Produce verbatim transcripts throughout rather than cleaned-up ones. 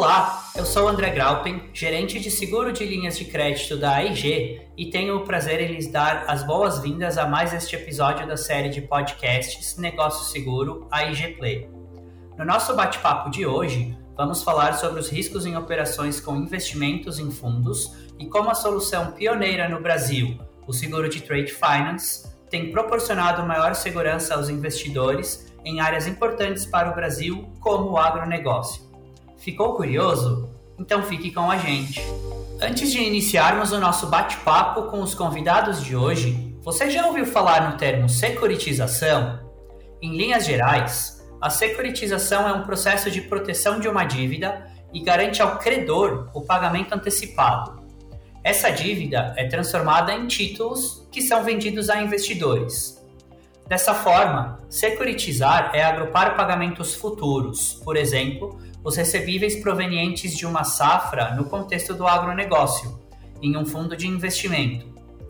Olá, eu sou o André Graupen, gerente de seguro de linhas de crédito da A I G e tenho o prazer em lhes dar as boas-vindas a mais este episódio da série de podcasts Negócio Seguro A I G Play. No nosso bate-papo de hoje, vamos falar sobre os riscos em operações com investimentos em fundos e como a solução pioneira no Brasil, o seguro de Trade Finance, tem proporcionado maior segurança aos investidores em áreas importantes para o Brasil, como o agronegócio. Ficou curioso? Então fique com a gente. Antes de iniciarmos o nosso bate-papo com os convidados de hoje, você já ouviu falar no termo securitização? Em linhas gerais, a securitização é um processo de proteção de uma dívida e garante ao credor o pagamento antecipado. Essa dívida é transformada em títulos que são vendidos a investidores. Dessa forma, securitizar é agrupar pagamentos futuros, por exemplo, os recebíveis provenientes de uma safra no contexto do agronegócio, em um fundo de investimento.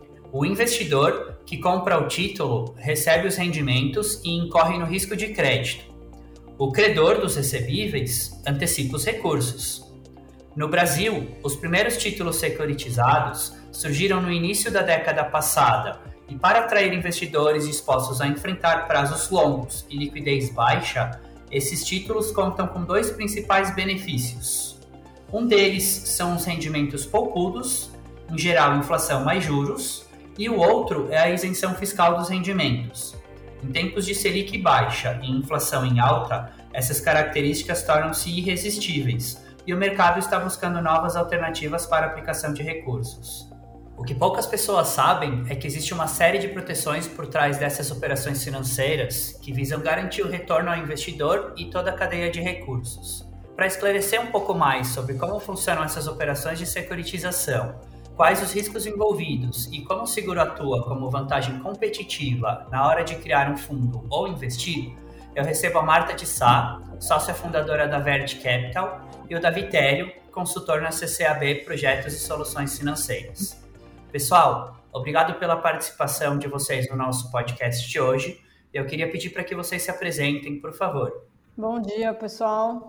O investidor que compra o título recebe os rendimentos e incorre no risco de crédito. O credor dos recebíveis antecipa os recursos. No Brasil, os primeiros títulos securitizados surgiram no início da década passada e, para atrair investidores dispostos a enfrentar prazos longos e liquidez baixa, esses títulos contam com dois principais benefícios. Um deles são os rendimentos poupudos, em geral inflação mais juros, e o outro é a isenção fiscal dos rendimentos. Em tempos de Selic baixa e inflação em alta, essas características tornam-se irresistíveis e o mercado está buscando novas alternativas para a aplicação de recursos. O que poucas pessoas sabem é que existe uma série de proteções por trás dessas operações financeiras que visam garantir o retorno ao investidor e toda a cadeia de recursos. Para esclarecer um pouco mais sobre como funcionam essas operações de securitização, quais os riscos envolvidos e como o seguro atua como vantagem competitiva na hora de criar um fundo ou investir, eu recebo a Marta de Sá, sócia fundadora da Vert Capital, e o Davi Télio, consultor na C C A B Projetos e Soluções Financeiras. Pessoal, obrigado pela participação de vocês no nosso podcast de hoje. Eu queria pedir para que vocês se apresentem, por favor. Bom dia, pessoal.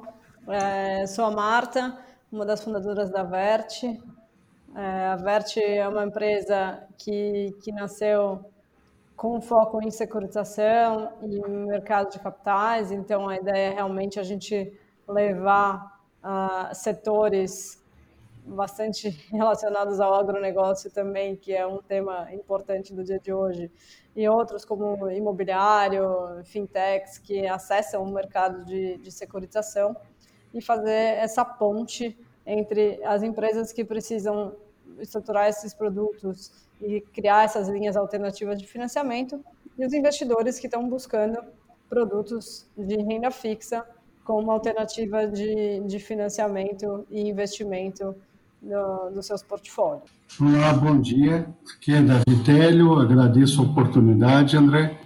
É, sou a Marta, uma das fundadoras da Vert. É, a Vert é uma empresa que, que nasceu com foco em securitização e mercado de capitais, então a ideia é realmente a gente levar uh, setores bastante relacionados ao agronegócio também, que é um tema importante do dia de hoje, e outros como imobiliário, fintechs, que acessam o mercado de, de securitização, e fazer essa ponte entre as empresas que precisam estruturar esses produtos e criar essas linhas alternativas de financiamento e os investidores que estão buscando produtos de renda fixa como alternativa de, de financiamento e investimento no, nos seus portfólios. Olá, bom dia. Aqui é Davi Télio, agradeço a oportunidade, André.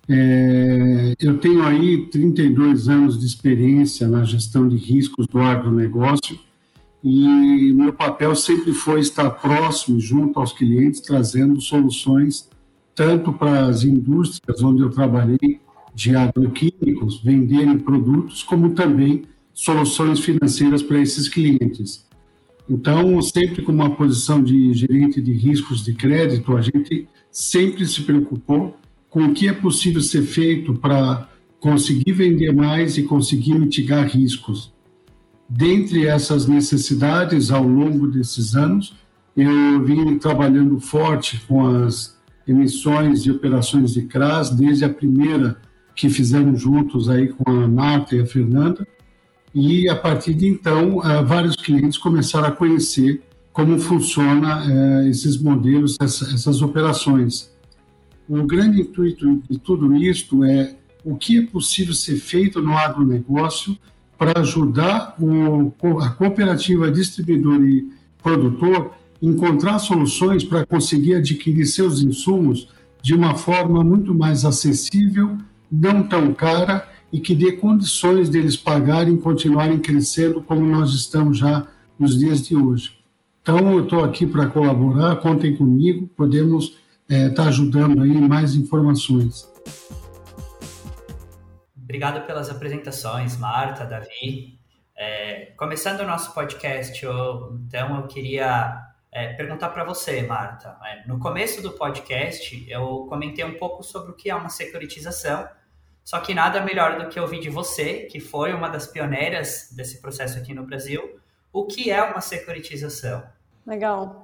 É, eu tenho aí trinta e dois anos de experiência na gestão de riscos do agronegócio e meu papel sempre foi estar próximo, junto aos clientes, trazendo soluções tanto para as indústrias onde eu trabalhei de agroquímicos, venderem produtos, como também soluções financeiras para esses clientes. Então, sempre com uma posição de gerente de riscos de crédito, a gente sempre se preocupou com o que é possível ser feito para conseguir vender mais e conseguir mitigar riscos. Dentre essas necessidades, ao longo desses anos, eu vim trabalhando forte com as emissões e operações de C R A S, desde a primeira que fizemos juntos aí com a Marta e a Fernanda, e a partir de então, vários clientes começaram a conhecer como funciona esses modelos, essas operações. O grande intuito de tudo isto é o que é possível ser feito no agronegócio para ajudar o, a cooperativa distribuidor e produtor a encontrar soluções para conseguir adquirir seus insumos de uma forma muito mais acessível, não tão cara e que dê condições deles pagarem e continuarem crescendo como nós estamos já nos dias de hoje. Então, eu estou aqui para colaborar, contem comigo, podemos estar é, tá ajudando aí em mais informações. Obrigado pelas apresentações, Marta, Davi. É, começando o nosso podcast, eu, então eu queria é, perguntar para você, Marta. É, no começo do podcast, eu comentei um pouco sobre o que é uma securitização, só que nada melhor do que ouvir de você, que foi uma das pioneiras desse processo aqui no Brasil, o que é uma securitização. Legal.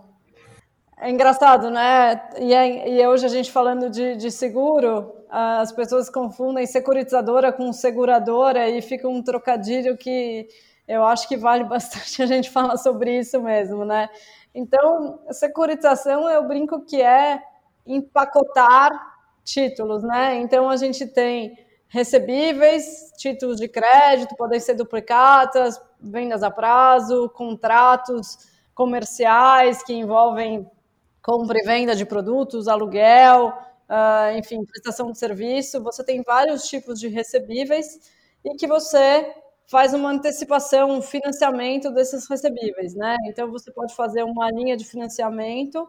É engraçado, né? E, é, e hoje a gente falando de, de seguro, as pessoas confundem securitizadora com seguradora e fica um trocadilho que eu acho que vale bastante a gente falar sobre isso mesmo, né? Então, securitização eu brinco que é empacotar títulos, né? Então, a gente tem recebíveis, títulos de crédito, podem ser duplicatas, vendas a prazo, contratos comerciais que envolvem compra e venda de produtos, aluguel, uh, enfim, prestação de serviço. Você tem vários tipos de recebíveis e que você faz uma antecipação, um financiamento desses recebíveis, né? Então, você pode fazer uma linha de financiamento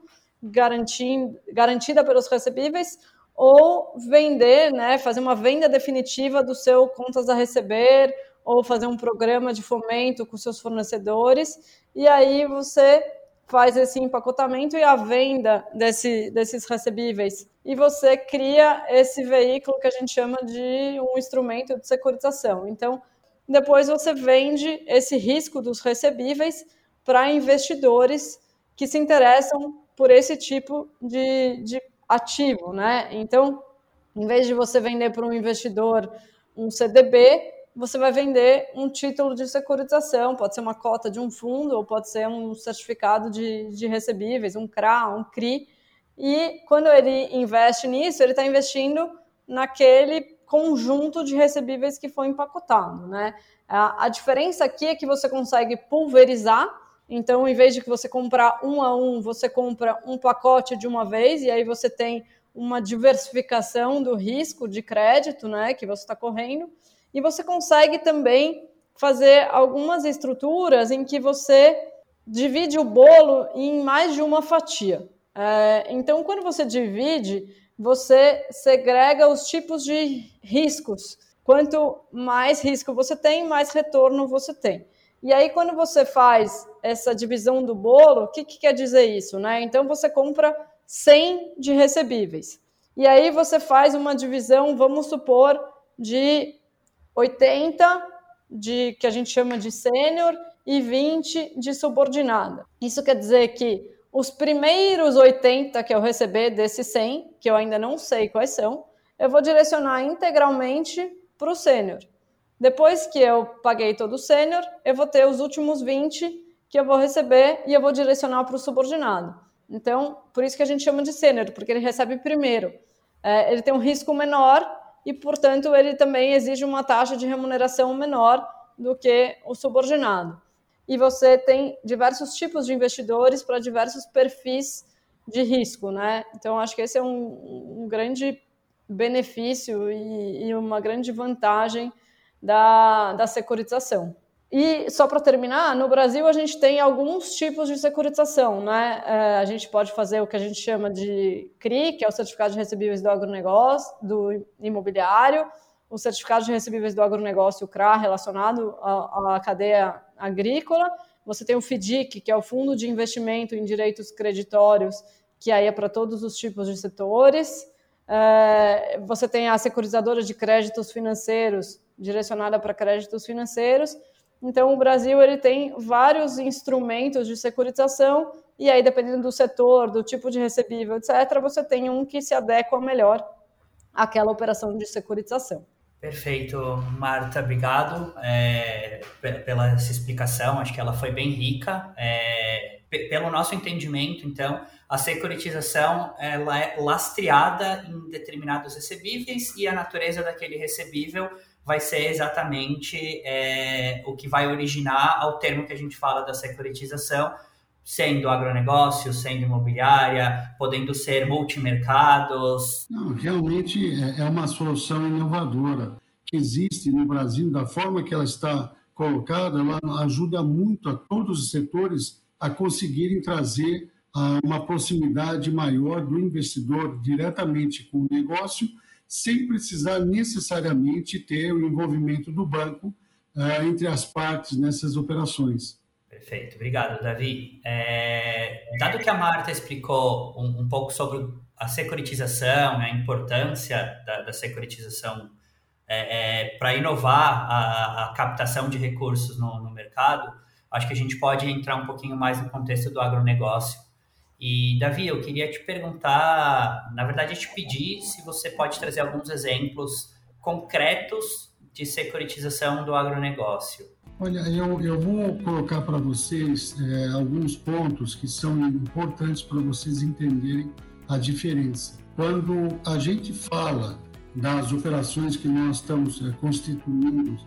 garantida pelos recebíveis ou vender, né? Fazer uma venda definitiva do seu contas a receber ou fazer um programa de fomento com seus fornecedores e aí você faz esse empacotamento e a venda desse, desses recebíveis. E você cria esse veículo que a gente chama de um instrumento de securitização. Então, depois você vende esse risco dos recebíveis para investidores que se interessam por esse tipo de, de ativo, né? Então, em vez de você vender para um investidor um C D B, você vai vender um título de securitização, pode ser uma cota de um fundo ou pode ser um certificado de, de recebíveis, um C R A, um C R I. E quando ele investe nisso, ele está investindo naquele conjunto de recebíveis que foi empacotado, né? A, a diferença aqui é que você consegue pulverizar, então, em vez de que você comprar um a um, você compra um pacote de uma vez e aí você tem uma diversificação do risco de crédito, né, que você está correndo. E você consegue também fazer algumas estruturas em que você divide o bolo em mais de uma fatia. É, então, quando você divide, você segrega os tipos de riscos. Quanto mais risco você tem, mais retorno você tem. E aí, quando você faz essa divisão do bolo, o que, que quer dizer isso, né? Então, você compra cem de recebíveis. E aí, você faz uma divisão, vamos supor, de oitenta de que a gente chama de sênior e vinte de subordinada. Isso quer dizer que os primeiros oitenta que eu receber desses cem, que eu ainda não sei quais são, eu vou direcionar integralmente para o sênior. Depois que eu paguei todo o sênior, eu vou ter os últimos vinte que eu vou receber e eu vou direcionar para o subordinado. Então, por isso que a gente chama de sênior, porque ele recebe primeiro. É, ele tem um risco menor e, portanto, ele também exige uma taxa de remuneração menor do que o subordinado. E você tem diversos tipos de investidores para diversos perfis de risco, né? Então, acho que esse é um, um grande benefício e, e uma grande vantagem da, da securitização. E, só para terminar, no Brasil a gente tem alguns tipos de securitização, né? É, a gente pode fazer o que a gente chama de C R I, que é o Certificado de Recebíveis do Agronegócio, do Imobiliário, o Certificado de Recebíveis do Agronegócio, o C R A, relacionado à, à cadeia agrícola. Você tem o FDIC, que é o Fundo de Investimento em Direitos Creditórios, que aí é para todos os tipos de setores. É, você tem a securitizadora de créditos financeiros, direcionada para créditos financeiros. Então, o Brasil ele tem vários instrumentos de securitização e aí, dependendo do setor, do tipo de recebível, etcétera, você tem um que se adequa melhor àquela operação de securitização. Perfeito, Marta, obrigado é, pela essa explicação, acho que ela foi bem rica. É, pelo nosso entendimento, então, a securitização ela é lastreada em determinados recebíveis e a natureza daquele recebível vai ser exatamente é, o que vai originar ao termo que a gente fala da securitização, sendo agronegócio, sendo imobiliária, podendo ser multimercados. Não, realmente é uma solução inovadora que existe no Brasil, da forma que ela está colocada, ela ajuda muito a todos os setores a conseguirem trazer uma proximidade maior do investidor diretamente com o negócio, sem precisar necessariamente ter o envolvimento do banco uh, entre as partes nessas operações. Perfeito, obrigado, Davi. É, dado que a Marta explicou um, um pouco sobre a securitização, né, a importância da, da securitização é, é, para inovar a, a captação de recursos no, no mercado, acho que a gente pode entrar um pouquinho mais no contexto do agronegócio. E, Davi, eu queria te perguntar, na verdade, te pedir se você pode trazer alguns exemplos concretos de securitização do agronegócio. Olha, eu, eu vou colocar para vocês é, alguns pontos que são importantes para vocês entenderem a diferença. Quando a gente fala das operações que nós estamos é, constituindo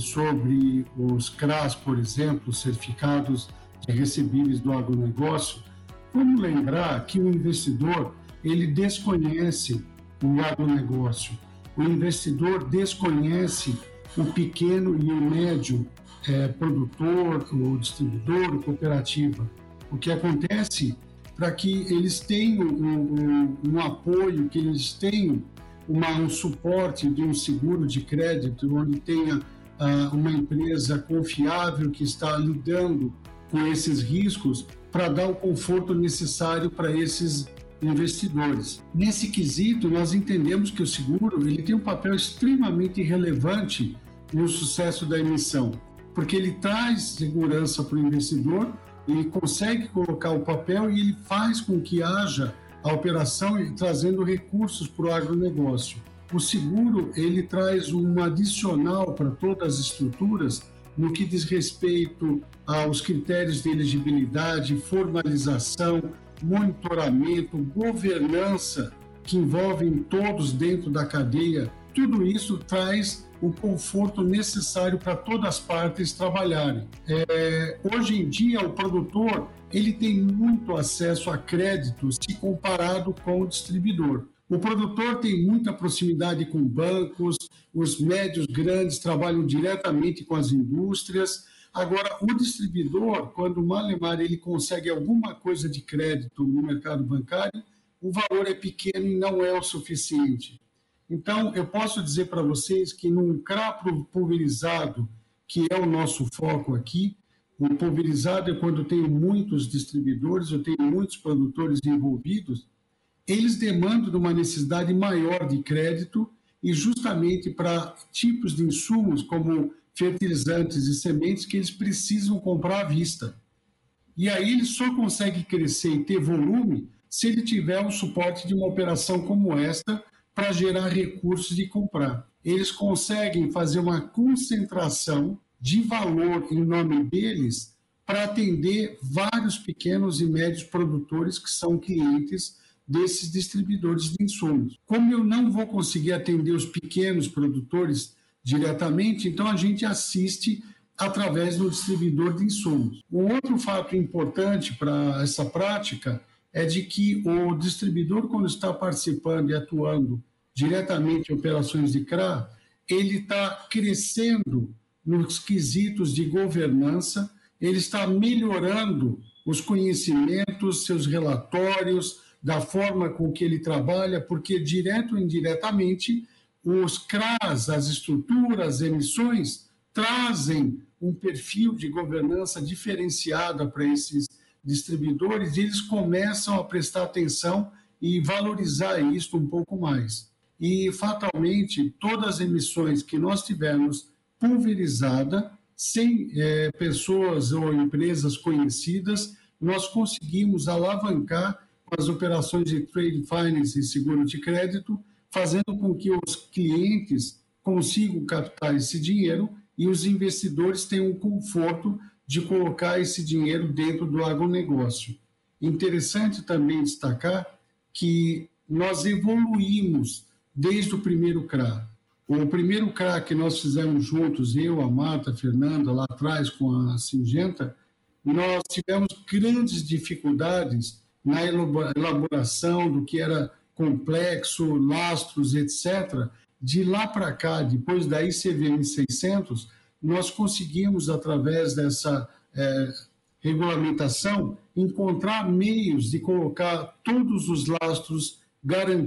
sobre os C R As, por exemplo, certificados de recebíveis do agronegócio, vamos lembrar que o investidor ele desconhece o agronegócio, o investidor desconhece o pequeno e o médio é, produtor, o distribuidor, a cooperativa. O que acontece para que eles tenham um, um, um apoio, que eles tenham uma, um suporte de um seguro de crédito, onde tenha uh, uma empresa confiável que está lidando com esses riscos para dar o conforto necessário para esses investidores. Nesse quesito, nós entendemos que o seguro ele tem um papel extremamente relevante no sucesso da emissão, porque ele traz segurança para o investidor, ele consegue colocar o papel e ele faz com que haja a operação trazendo recursos para o agronegócio. O seguro ele traz um adicional para todas as estruturas no que diz respeito aos critérios de elegibilidade, formalização, monitoramento, governança, que envolvem todos dentro da cadeia. Tudo isso traz o conforto necessário para todas as partes trabalharem. É, hoje em dia, o produtor ele tem muito acesso a crédito se comparado com o distribuidor. O produtor tem muita proximidade com bancos, os médios grandes trabalham diretamente com as indústrias. Agora, o distribuidor, quando o malemar ele consegue alguma coisa de crédito no mercado bancário, o valor é pequeno e não é o suficiente. Então, eu posso dizer para vocês que num C R A pulverizado, que é o nosso foco aqui, o pulverizado é quando eu tenho muitos distribuidores, eu tenho muitos produtores envolvidos, eles demandam de uma necessidade maior de crédito e justamente para tipos de insumos como fertilizantes e sementes que eles precisam comprar à vista. E aí ele só consegue crescer e ter volume se ele tiver o suporte de uma operação como esta para gerar recursos de comprar. Eles conseguem fazer uma concentração de valor em nome deles para atender vários pequenos e médios produtores que são clientes desses distribuidores de insumos. Como eu não vou conseguir atender os pequenos produtores diretamente, então a gente assiste através do distribuidor de insumos. Um outro fato importante para essa prática é de que o distribuidor, quando está participando e atuando diretamente em operações de C R A, ele está crescendo nos quesitos de governança, ele está melhorando os conhecimentos, seus relatórios, da forma com que ele trabalha, porque direto ou indiretamente os C R As, as estruturas, as emissões, trazem um perfil de governança diferenciada para esses distribuidores e eles começam a prestar atenção e valorizar isso um pouco mais. E, fatalmente, todas as emissões que nós tivermos pulverizada, sem é, pessoas ou empresas conhecidas, nós conseguimos alavancar as operações de trade finance e seguro de crédito, fazendo com que os clientes consigam captar esse dinheiro e os investidores tenham o conforto de colocar esse dinheiro dentro do agronegócio. Interessante também destacar que nós evoluímos desde o primeiro C R A. O primeiro C R A que nós fizemos juntos, eu, a Marta, a Fernanda, lá atrás com a Singenta, nós tivemos grandes dificuldades na elaboração do que era complexo, lastros, etcétera. De lá para cá, depois da I C V M seiscentos, nós conseguimos, através dessa é, regulamentação, encontrar meios de colocar todos os lastros,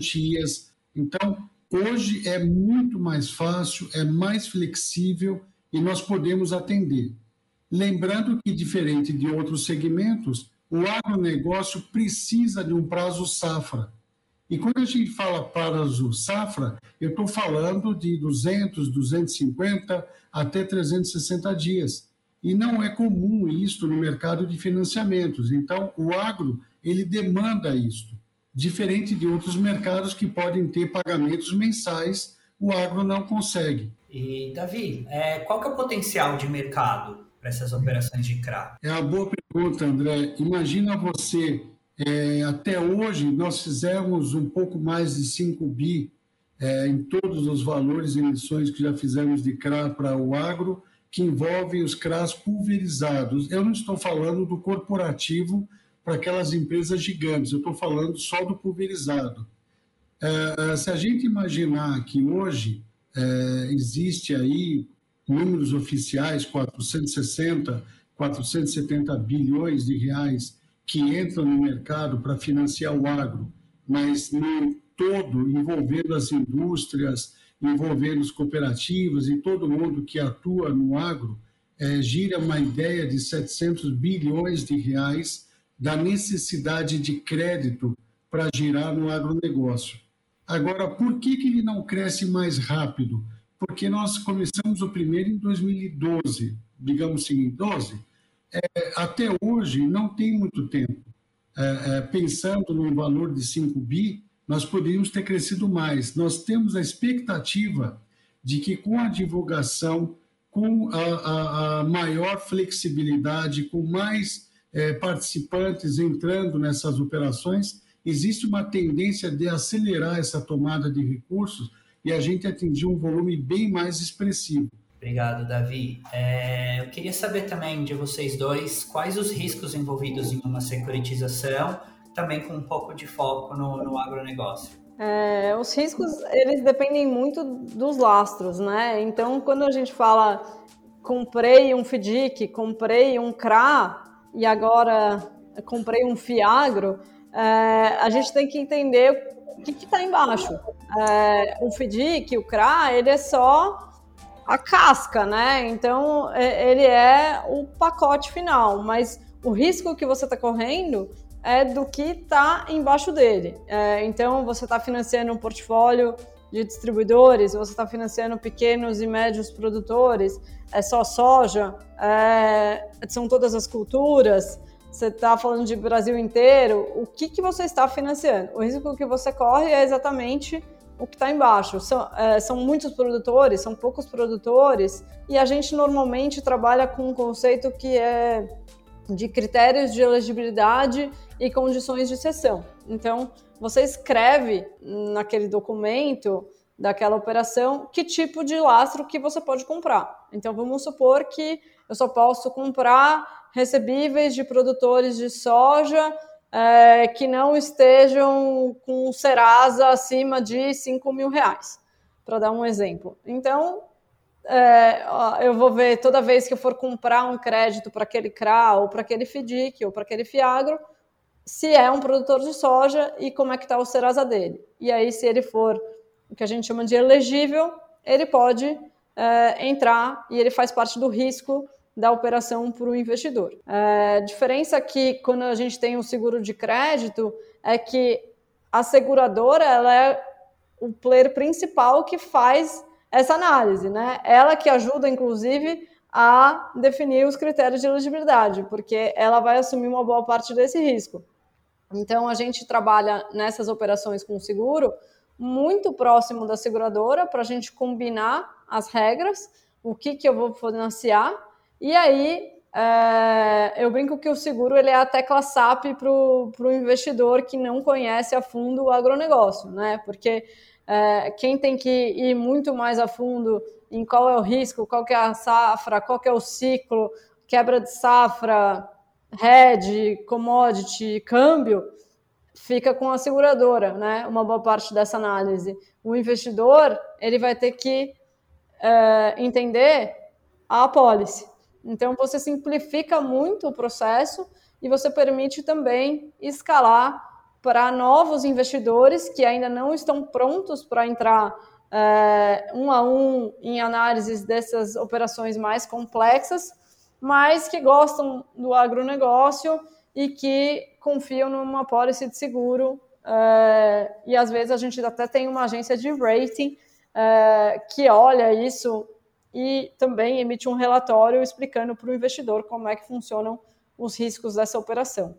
garantias. Então, hoje é muito mais fácil, é mais flexível e nós podemos atender. Lembrando que, diferente de outros segmentos, o agronegócio precisa de um prazo safra. E quando a gente fala prazo safra, eu estou falando de duzentos, duzentos e cinquenta até trezentos e sessenta dias. E não é comum isso no mercado de financiamentos. Então, o agro, ele demanda isso. Diferente de outros mercados que podem ter pagamentos mensais, o agro não consegue. E, Davi, é, qual que é o potencial de mercado para essas operações de C R A? É uma boa pergunta, André. Imagina você, é, até hoje, nós fizemos um pouco mais de cinco bi é, em todos os valores e emissões que já fizemos de C R A para o agro, que envolvem os C R As pulverizados. Eu não estou falando do corporativo para aquelas empresas gigantes, eu estou falando só do pulverizado. É, se a gente imaginar que hoje é, existe aí números oficiais, quatrocentos e sessenta, quatrocentos e setenta bilhões de reais que entram no mercado para financiar o agro, mas no todo envolvendo as indústrias, envolvendo as cooperativas e todo mundo que atua no agro, é, gira uma ideia de setecentos bilhões de reais da necessidade de crédito para girar no agronegócio. Agora, por que, que ele não cresce mais rápido? Porque nós começamos o primeiro em dois mil e doze, digamos assim, em doze. É, até hoje não tem muito tempo. É, é, pensando num valor de cinco bi, nós poderíamos ter crescido mais. Nós temos a expectativa de que com a divulgação, com a, a, a maior flexibilidade, com mais é, participantes entrando nessas operações, existe uma tendência de acelerar essa tomada de recursos e a gente atingir um volume bem mais expressivo. Obrigado, Davi. É, eu queria saber também de vocês dois quais os riscos envolvidos em uma securitização, também com um pouco de foco no, no agronegócio. É, os riscos, eles dependem muito dos lastros, né? Então, quando a gente fala comprei um FDIC, comprei um C R A e agora comprei um FIAGRO, é, a gente tem que entender o que está embaixo. É, o FDIC, o C R A, ele é só a casca, né? Então, ele é o pacote final, mas o risco que você está correndo é do que está embaixo dele. É, então, você está financiando um portfólio de distribuidores, você está financiando pequenos e médios produtores, é só soja, é, são todas as culturas, você está falando de Brasil inteiro, o que, que você está financiando? O risco que você corre é exatamente o que está embaixo. São, é, são muitos produtores, são poucos produtores, e a gente normalmente trabalha com um conceito que é de critérios de elegibilidade e condições de cessão. Então, você escreve naquele documento daquela operação que tipo de lastro que você pode comprar. Então, vamos supor que eu só posso comprar recebíveis de produtores de soja é, que não estejam com Serasa acima de cinco mil reais, para dar um exemplo. Então, é, eu vou ver toda vez que eu for comprar um crédito para aquele C R A, ou para aquele FDIC, ou para aquele FIAGRO, se é um produtor de soja e como é que está o Serasa dele. E aí, se ele for o que a gente chama de elegível, ele pode é, entrar e ele faz parte do risco da operação para o investidor. É, a diferença aqui, quando a gente tem um seguro de crédito, é que a seguradora ela é o player principal que faz essa análise, né? Ela que ajuda, inclusive, a definir os critérios de elegibilidade, porque ela vai assumir uma boa parte desse risco. Então, a gente trabalha nessas operações com o seguro muito próximo da seguradora para a gente combinar as regras, o que, que eu vou financiar, e aí é, eu brinco que o seguro ele é a tecla S A P para o investidor que não conhece a fundo o agronegócio, né? Porque é, quem tem que ir muito mais a fundo em qual é o risco, qual que é a safra, qual que é o ciclo, quebra de safra, hedge, commodity, câmbio, fica com a seguradora, né? Uma boa parte dessa análise. O investidor ele vai ter que é, entender a apólice. Então, você simplifica muito o processo e você permite também escalar para novos investidores que ainda não estão prontos para entrar é, um a um em análises dessas operações mais complexas, mas que gostam do agronegócio e que confiam numa policy de seguro. É, e às vezes a gente até tem uma agência de rating é, que olha isso e também emite um relatório explicando para o investidor como é que funcionam os riscos dessa operação.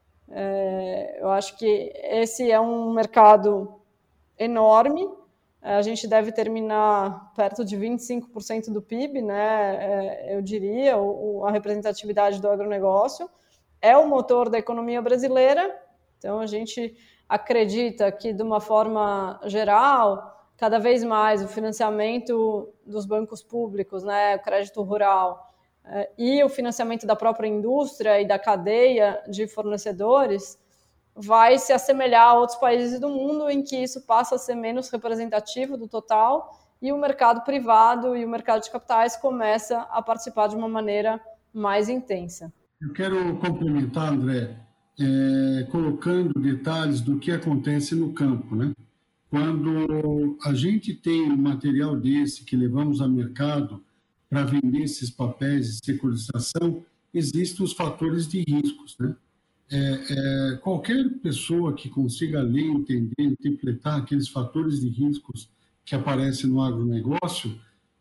É, eu acho que esse é um mercado enorme. A gente deve terminar perto de vinte e cinco por cento do P I B, né? Eu diria, a representatividade do agronegócio. É o motor da economia brasileira, então a gente acredita que, de uma forma geral, cada vez mais o financiamento dos bancos públicos, né, o crédito rural, e o financiamento da própria indústria e da cadeia de fornecedores vai se assemelhar a outros países do mundo em que isso passa a ser menos representativo do total e o mercado privado e o mercado de capitais começa a participar de uma maneira mais intensa. Eu quero complementar, André, é, colocando detalhes do que acontece no campo, né? Quando a gente tem um material desse que levamos ao mercado para vender esses papéis de securitização, existem os fatores de riscos, né? É, é, qualquer pessoa que consiga ler, entender, interpretar aqueles fatores de riscos que aparecem no agronegócio,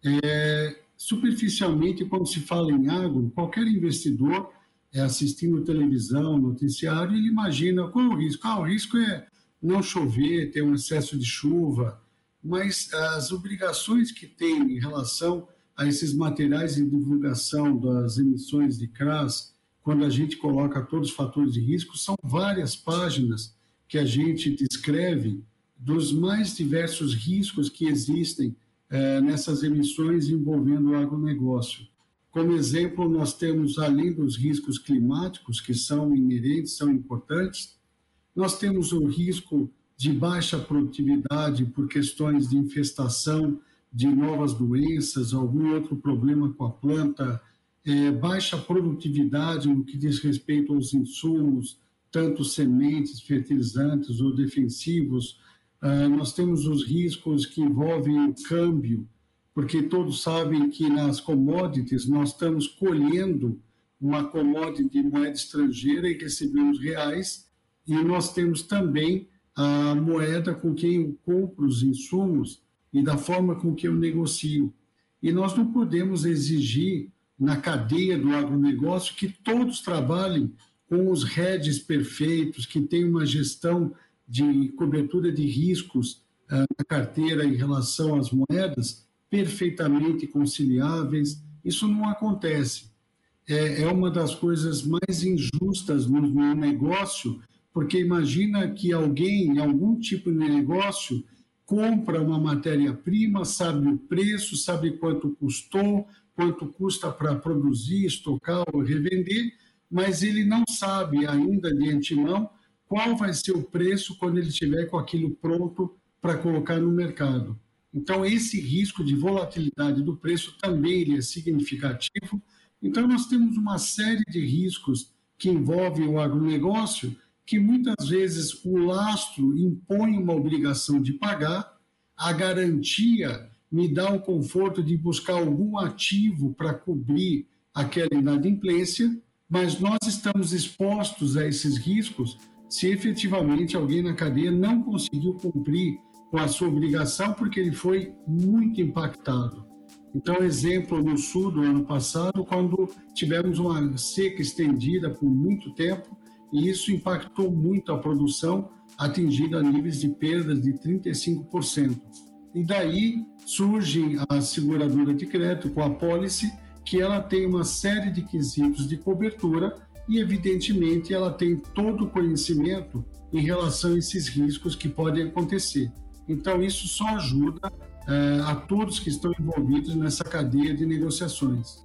é, superficialmente, quando se fala em agro, qualquer investidor é, assistindo televisão, noticiário, ele imagina qual é o risco. Ah, o risco é não chover, ter um excesso de chuva, mas as obrigações que tem em relação a esses materiais de divulgação das emissões de C R A S, quando a gente coloca todos os fatores de risco, são várias páginas que a gente descreve dos mais diversos riscos que existem eh, nessas emissões envolvendo o agronegócio. Como exemplo, nós temos, além dos riscos climáticos, que são inerentes, são importantes, nós temos o risco de baixa produtividade por questões de infestação de novas doenças, algum outro problema com a planta, é, baixa produtividade no que diz respeito aos insumos, tanto sementes, fertilizantes ou defensivos. Ah, nós temos os riscos que envolvem o câmbio, porque todos sabem que nas commodities nós estamos colhendo uma commodity de moeda estrangeira e recebemos reais, e nós temos também a moeda com quem eu compro os insumos e da forma com que eu negocio. E nós não podemos exigir na cadeia do agronegócio que todos trabalhem com os hedges perfeitos, que tenham uma gestão de cobertura de riscos uh, na carteira em relação às moedas perfeitamente conciliáveis. Isso não acontece. É, é uma das coisas mais injustas no, no negócio, porque imagina que alguém, em algum tipo de negócio, compra uma matéria-prima, sabe o preço, sabe quanto custou, quanto custa para produzir, estocar ou revender, mas ele não sabe ainda de antemão qual vai ser o preço quando ele estiver com aquilo pronto para colocar no mercado. Então, esse risco de volatilidade do preço também ele é significativo. Então, nós temos uma série de riscos que envolvem o agronegócio, que muitas vezes o lastro impõe uma obrigação de pagar, a garantia me dá o conforto de buscar algum ativo para cobrir aquela inadimplência, mas nós estamos expostos a esses riscos se efetivamente alguém na cadeia não conseguiu cumprir com a sua obrigação porque ele foi muito impactado. Então, exemplo, no sul do ano passado, quando tivemos uma seca estendida por muito tempo, e isso impactou muito a produção, atingindo a níveis de perdas de trinta e cinco por cento. E daí surge a seguradora de crédito com a policy, que ela tem uma série de quesitos de cobertura e, evidentemente, ela tem todo o conhecimento em relação a esses riscos que podem acontecer. Então, isso só ajuda é, a todos que estão envolvidos nessa cadeia de negociações.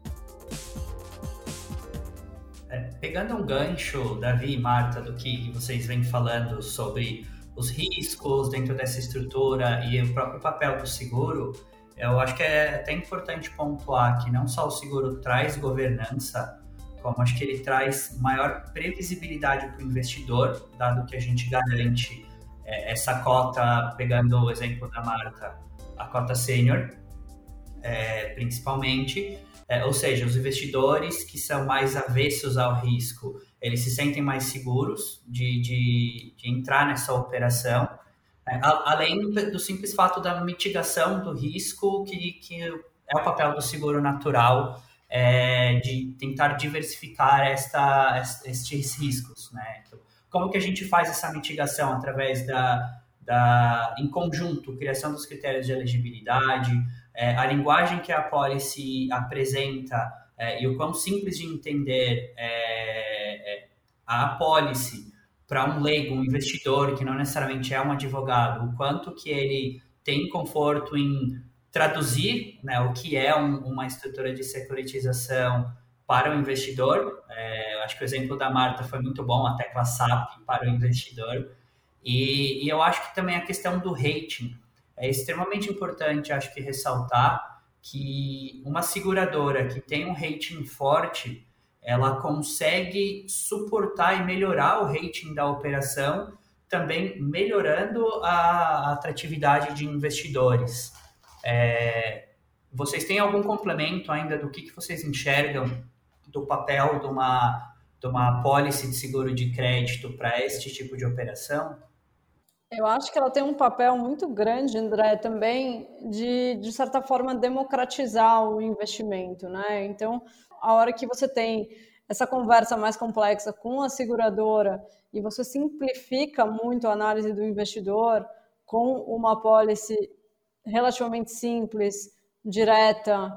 Pegando um gancho, Davi e Marta, do que vocês vêm falando sobre os riscos dentro dessa estrutura e o próprio papel do seguro, eu acho que é até importante pontuar que não só o seguro traz governança, como acho que ele traz maior previsibilidade para o investidor, dado que a gente garante é, essa cota, pegando o exemplo da Marta, a cota sênior, é, principalmente, é, ou seja, os investidores que são mais avessos ao risco, eles se sentem mais seguros de, de, de entrar nessa operação, é, a, além do simples fato da mitigação do risco, que, que é o papel do seguro natural, é, de tentar diversificar esta, estes riscos, né? Então, como que a gente faz essa mitigação? Através da, da em conjunto, criação dos critérios de elegibilidade, é, a linguagem que a policy apresenta é, e o quão simples de entender é, é, a policy para um leigo, um investidor que não necessariamente é um advogado, o quanto que ele tem conforto em traduzir, né, o que é um, uma estrutura de securitização para o investidor. É, eu acho que o exemplo da Marta foi muito bom, a tecla S A P para o investidor. E, e eu acho que também a questão do rating é extremamente importante, acho que ressaltar que uma seguradora que tem um rating forte, ela consegue suportar e melhorar o rating da operação, também melhorando a atratividade de investidores. É, vocês têm algum complemento ainda do que, que vocês enxergam do papel de uma, de uma policy de seguro de crédito para este tipo de operação? Eu acho que ela tem um papel muito grande, André, também de, de certa forma, democratizar o investimento, né? Então, a hora que você tem essa conversa mais complexa com a seguradora e você simplifica muito a análise do investidor com uma policy relativamente simples, direta,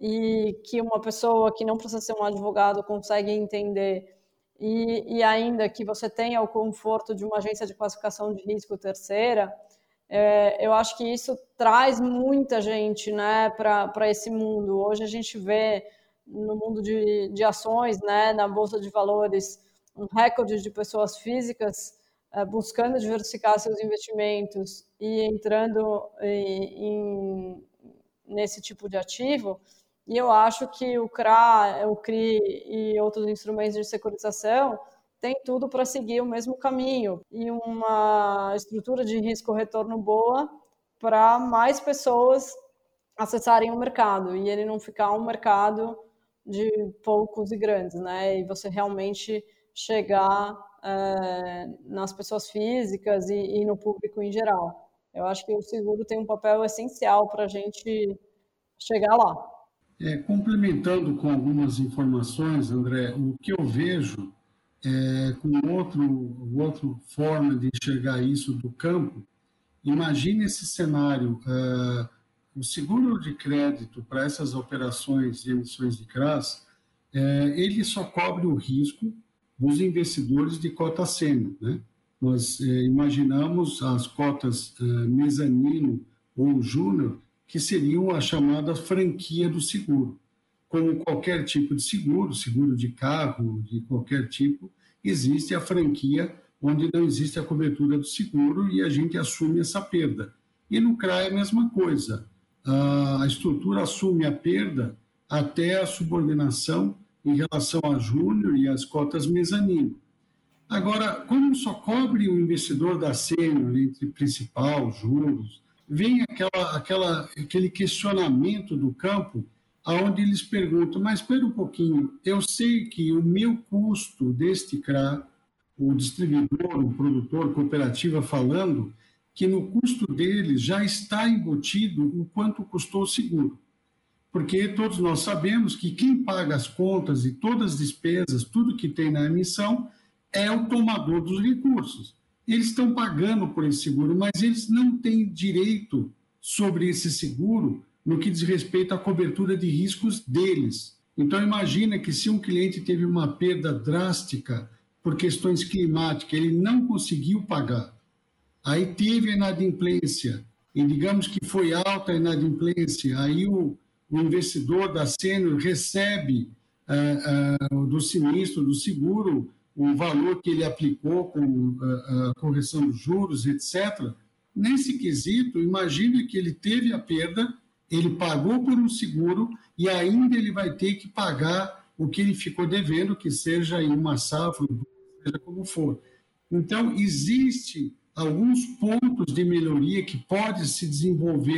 e que uma pessoa que não precisa ser um advogado consegue entender, e, e ainda que você tenha o conforto de uma agência de classificação de risco terceira, é, eu acho que isso traz muita gente, né, para esse mundo. Hoje a gente vê no mundo de, de ações, né, na Bolsa de Valores, um recorde de pessoas físicas é, buscando diversificar seus investimentos e entrando em, em, nesse tipo de ativo. E eu acho que o C R A, o C R I e outros instrumentos de securitização têm tudo para seguir o mesmo caminho e uma estrutura de risco-retorno boa para mais pessoas acessarem o mercado e ele não ficar um mercado de poucos e grandes, né? E você realmente chegar é, nas pessoas físicas e, e no público em geral. Eu acho que o seguro tem um papel essencial para a gente chegar lá. É, complementando com algumas informações, André, o que eu vejo é, com outro, outra forma de enxergar isso do campo, imagine esse cenário, uh, o seguro de crédito para essas operações de emissões de C R As, é, ele só cobre o risco dos investidores de cota sênior, né? Nós é, imaginamos as cotas é, mezanino ou júnior, que seriam a chamada franquia do seguro. Como qualquer tipo de seguro, seguro de carro, de qualquer tipo, existe a franquia onde não existe a cobertura do seguro e a gente assume essa perda. E no C R A é a mesma coisa. A estrutura assume a perda até a subordinação em relação a júnior e as cotas mezanino. Agora, como só cobre o investidor da sênior entre principal, juros, vem aquela, aquela, aquele questionamento do campo, onde eles perguntam, mas espera um pouquinho, eu sei que o meu custo deste C R A, o distribuidor, o produtor, cooperativa falando, que no custo deles já está embutido o quanto custou o seguro. Porque todos nós sabemos que quem paga as contas e todas as despesas, tudo que tem na emissão, é o tomador dos recursos. Eles estão pagando por esse seguro, mas eles não têm direito sobre esse seguro no que diz respeito à cobertura de riscos deles. Então, imagina que se um cliente teve uma perda drástica por questões climáticas, ele não conseguiu pagar, aí teve a inadimplência, e digamos que foi alta a inadimplência, aí o, o investidor da sênior recebe uh, uh, do sinistro, do seguro, o valor que ele aplicou com a, a correção dos juros, etcétera. Nesse quesito, imagine que ele teve a perda, ele pagou por um seguro e ainda ele vai ter que pagar o que ele ficou devendo, que seja em uma safra, seja como for. Então, existe alguns pontos de melhoria que pode se desenvolver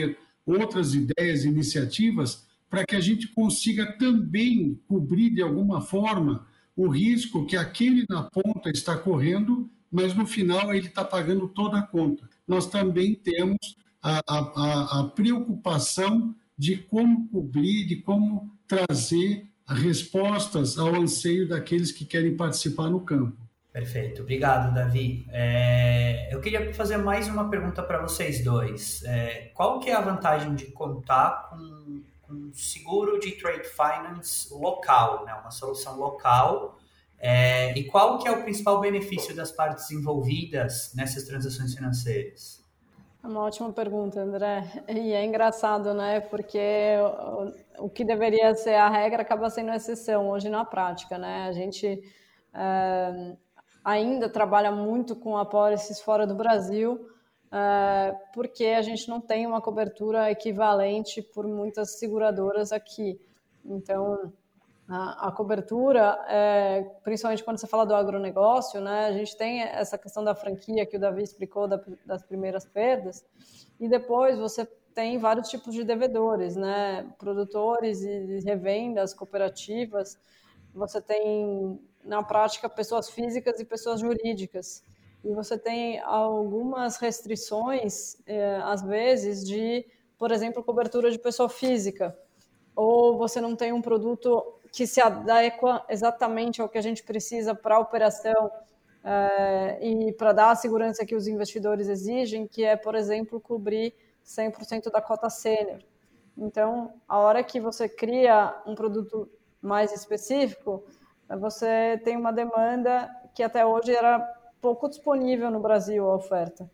outras ideias, iniciativas, para que a gente consiga também cobrir de alguma forma o risco que aquele na ponta está correndo, mas no final ele está pagando toda a conta. Nós também temos a, a, a preocupação de como cobrir, de como trazer respostas ao anseio daqueles que querem participar no campo. Perfeito, obrigado, Davi. É, eu queria fazer mais uma pergunta para vocês dois. É, qual que é a vantagem de contar com um seguro de trade finance local, né? Uma solução local? É, e qual que é o principal benefício das partes envolvidas nessas transações financeiras? É uma ótima pergunta, André. E é engraçado, né? Porque o, o que deveria ser a regra acaba sendo a exceção hoje na prática, né? A gente é, ainda trabalha muito com apólices fora do Brasil, é, porque a gente não tem uma cobertura equivalente por muitas seguradoras aqui. Então, a, a cobertura, é, principalmente quando você fala do agronegócio, né, a gente tem essa questão da franquia que o Davi explicou da, das primeiras perdas, e depois você tem vários tipos de devedores, né, produtores e revendas, cooperativas, você tem, na prática, pessoas físicas e pessoas jurídicas, e você tem algumas restrições, é, às vezes, de, por exemplo, cobertura de pessoa física, ou você não tem um produto que se adequa exatamente ao que a gente precisa para a operação é, e para dar a segurança que os investidores exigem, que é, por exemplo, cobrir cem por cento da cota sênior. Então, a hora que você cria um produto mais específico, você tem uma demanda que até hoje era pouco disponível no Brasil, a oferta.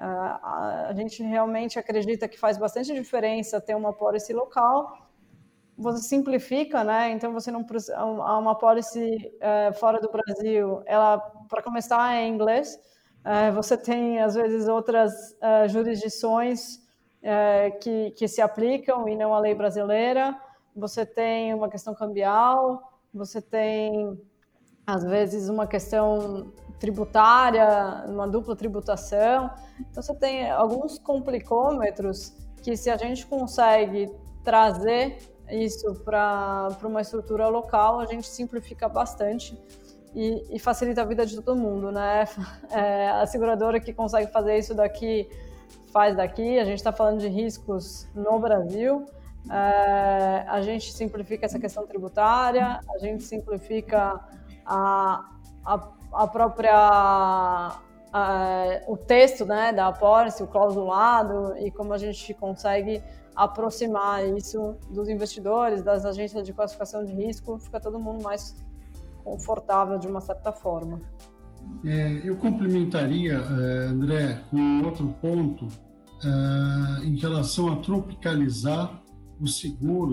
A gente realmente acredita que faz bastante diferença ter uma policy local. Você simplifica, né? Então você não precisa, uma policy é, fora do Brasil, ela, para começar, é em inglês. É, você tem às vezes outras é, jurisdições é, que, que se aplicam e não a lei brasileira. Você tem uma questão cambial, você tem às vezes uma questão tributária, uma dupla tributação. Então você tem alguns complicômetros que, se a gente consegue trazer isso para uma estrutura local, a gente simplifica bastante e, e facilita a vida de todo mundo, né? É, a seguradora que consegue fazer isso daqui, faz daqui. A gente está falando de riscos no Brasil, é, a gente simplifica essa questão tributária, a gente simplifica a, a, a própria... a, o texto, né, da apólice, o clausulado, e como a gente consegue aproximar isso dos investidores, das agências de classificação de risco, fica todo mundo mais confortável de uma certa forma. É, eu complementaria, André, com outro ponto é, em relação a tropicalizar o seguro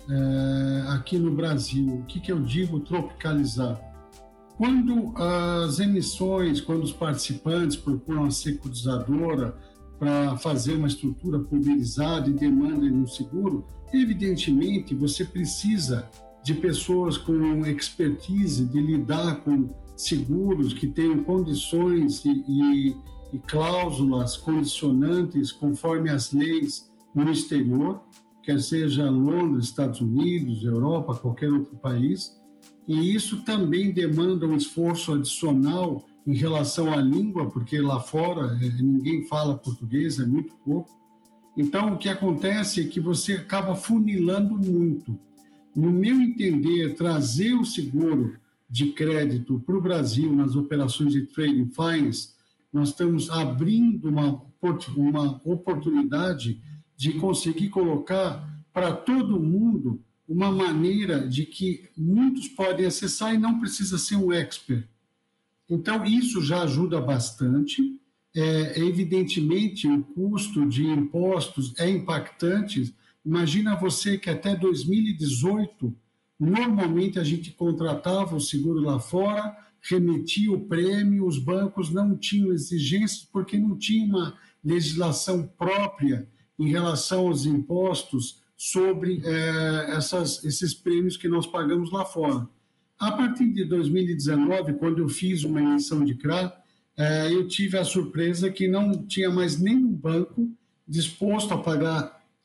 é, aqui no Brasil. O que, que eu digo tropicalizar? Quando as emissões, quando os participantes procuram a securitizadora para fazer uma estrutura pulverizada e demandam no seguro, evidentemente você precisa de pessoas com expertise de lidar com seguros que tenham condições e, e, e cláusulas condicionantes conforme as leis no exterior, quer seja Londres, Estados Unidos, Europa, qualquer outro país. E isso também demanda um esforço adicional em relação à língua, porque lá fora ninguém fala português, é muito pouco. Então, o que acontece é que você acaba funilando muito. No meu entender, trazer o seguro de crédito para o Brasil nas operações de trading finance, nós estamos abrindo uma, uma oportunidade de conseguir colocar para todo mundo uma maneira de que muitos podem acessar e não precisa ser um expert. Então, isso já ajuda bastante. É, evidentemente, o custo de impostos é impactante. Imagina você que até dois mil e dezoito, normalmente a gente contratava o seguro lá fora, remetia o prêmio, os bancos não tinham exigências porque não tinha uma legislação própria em relação aos impostos sobre é, essas, esses prêmios que nós pagamos lá fora. A partir de dois mil e dezenove, quando eu fiz uma emissão de C R A, é, eu tive a surpresa que não tinha mais nenhum banco disposto a pagar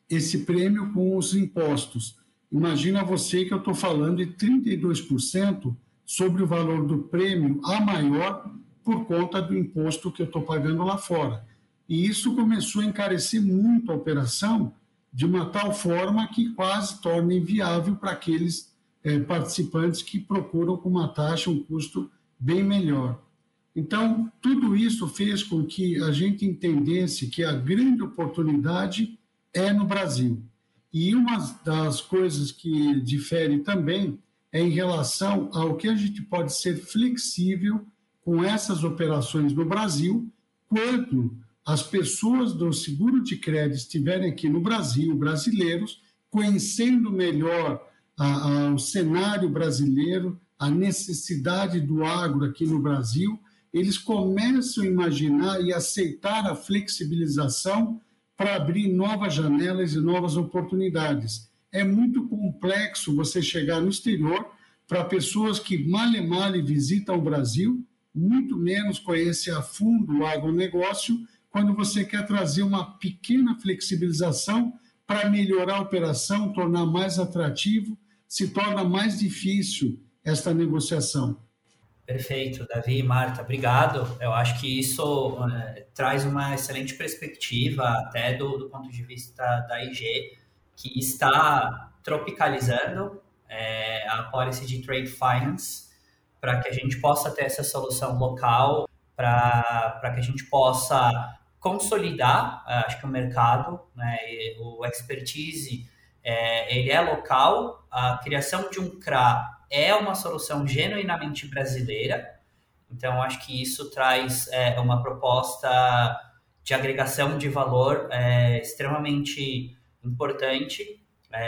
esse prêmio com os impostos. Imagina você que eu estou falando de trinta e dois por cento sobre o valor do prêmio a maior por conta do imposto que eu estou pagando lá fora. E isso começou a encarecer muito a operação, de uma tal forma que quase torna inviável para aqueles é, participantes que procuram com uma taxa, um custo bem melhor. Então, tudo isso fez com que a gente entendesse que a grande oportunidade é no Brasil. E uma das coisas que difere também é em relação ao que a gente pode ser flexível com essas operações no Brasil, quando as pessoas do seguro de crédito estiverem aqui no Brasil, brasileiros, conhecendo melhor a, a, o cenário brasileiro, a necessidade do agro aqui no Brasil, eles começam a imaginar e aceitar a flexibilização para abrir novas janelas e novas oportunidades. É muito complexo você chegar no exterior para pessoas que male male visitam o Brasil, muito menos conhecem a fundo o agronegócio, quando você quer trazer uma pequena flexibilização para melhorar a operação, tornar mais atrativo, se torna mais difícil esta negociação. Perfeito, Davi e Marta, obrigado. Eu acho que isso é, traz uma excelente perspectiva, até do, do ponto de vista da I G, que está tropicalizando é, a Policy de Trade Finance para que a gente possa ter essa solução local, para que a gente possa consolidar, acho que o mercado, né, o expertise, é, ele é local, a criação de um C R A é uma solução genuinamente brasileira, então acho que isso traz é, uma proposta de agregação de valor é, extremamente importante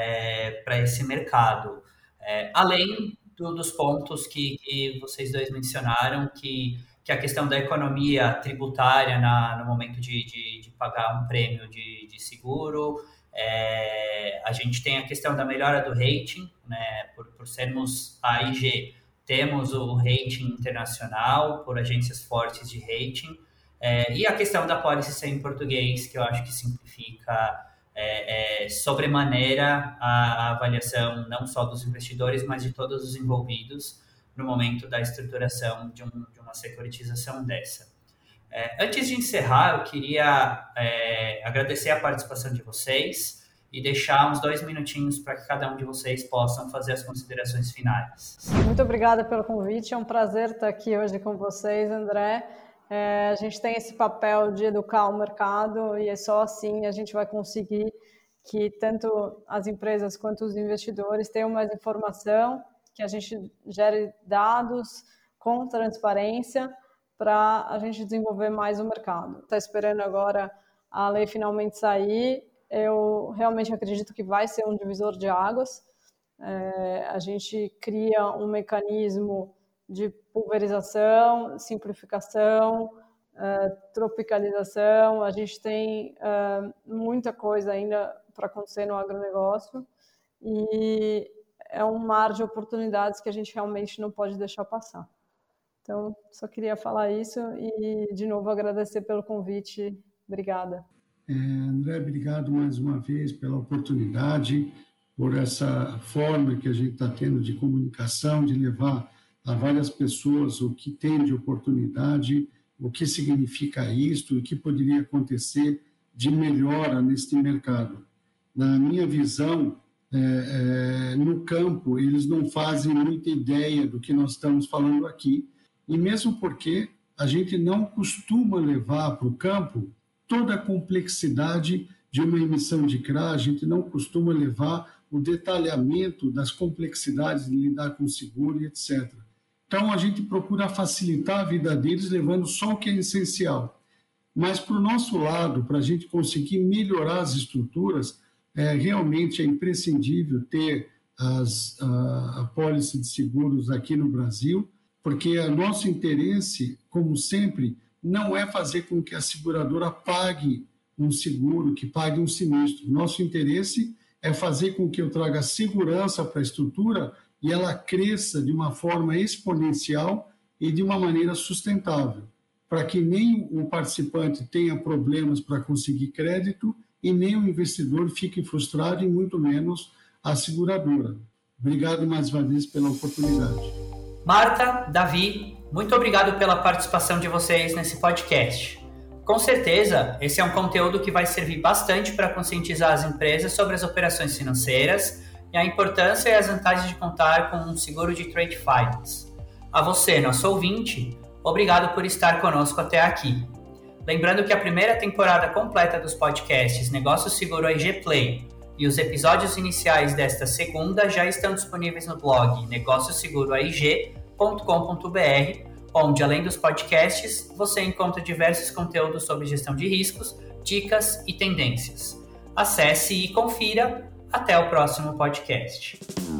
é, para esse mercado. É, além do, dos pontos que, que vocês dois mencionaram, que, que a questão da economia tributária na, no momento de, de, de pagar um prêmio de, de seguro, É, a gente tem a questão da melhora do rating, né, por, por sermos a I G, temos o rating internacional por agências fortes de rating, é, e a questão da policy ser em português, que eu acho que simplifica é, é, sobremaneira a, a avaliação não só dos investidores, mas de todos os envolvidos no momento da estruturação de, um, de uma securitização dessa. É, antes de encerrar, eu queria é, agradecer a participação de vocês e deixar uns dois minutinhos para que cada um de vocês possam fazer as considerações finais. Muito obrigada pelo convite, é um prazer estar aqui hoje com vocês, André. É, a gente tem esse papel de educar o mercado e é só assim a gente vai conseguir que tanto as empresas quanto os investidores tenham mais informação, que a gente gere dados com transparência, para a gente desenvolver mais o mercado. Está esperando agora a lei finalmente sair. Eu realmente acredito que vai ser um divisor de águas. É, a gente cria um mecanismo de pulverização, simplificação, é, tropicalização. A gente tem é, muita coisa ainda para acontecer no agronegócio e é um mar de oportunidades que a gente realmente não pode deixar passar. Então, só queria falar isso e, de novo, agradecer pelo convite. Obrigada. É, André, obrigado mais uma vez pela oportunidade, por essa forma que a gente está tendo de comunicação, de levar a várias pessoas o que tem de oportunidade, o que significa isto, o que poderia acontecer de melhora neste mercado. Na minha visão, é, é, no campo, eles não fazem muita ideia do que nós estamos falando aqui, e mesmo porque a gente não costuma levar para o campo toda a complexidade de uma emissão de C R A, a gente não costuma levar o detalhamento das complexidades de lidar com seguro e etcétera. Então, a gente procura facilitar a vida deles, levando só o que é essencial. Mas, para o nosso lado, para a gente conseguir melhorar as estruturas, é, realmente é imprescindível ter as, a, a pólice de seguros aqui no Brasil, porque o nosso interesse, como sempre, não é fazer com que a seguradora pague um seguro, que pague um sinistro. Nosso interesse é fazer com que eu traga segurança para a estrutura e ela cresça de uma forma exponencial e de uma maneira sustentável, para que nem o participante tenha problemas para conseguir crédito e nem o investidor fique frustrado e muito menos a seguradora. Obrigado mais uma vez pela oportunidade. Marta, Davi, muito obrigado pela participação de vocês nesse podcast. Com certeza, esse é um conteúdo que vai servir bastante para conscientizar as empresas sobre as operações financeiras e a importância e as vantagens de contar com um seguro de trade finance. A você, nosso ouvinte, obrigado por estar conosco até aqui. Lembrando que a primeira temporada completa dos podcasts Negócio Seguro A I G Play e os episódios iniciais desta segunda já estão disponíveis no blog negócio seguro a i g ponto com ponto b r, onde, além dos podcasts, você encontra diversos conteúdos sobre gestão de riscos, dicas e tendências. Acesse e confira. Até o próximo podcast.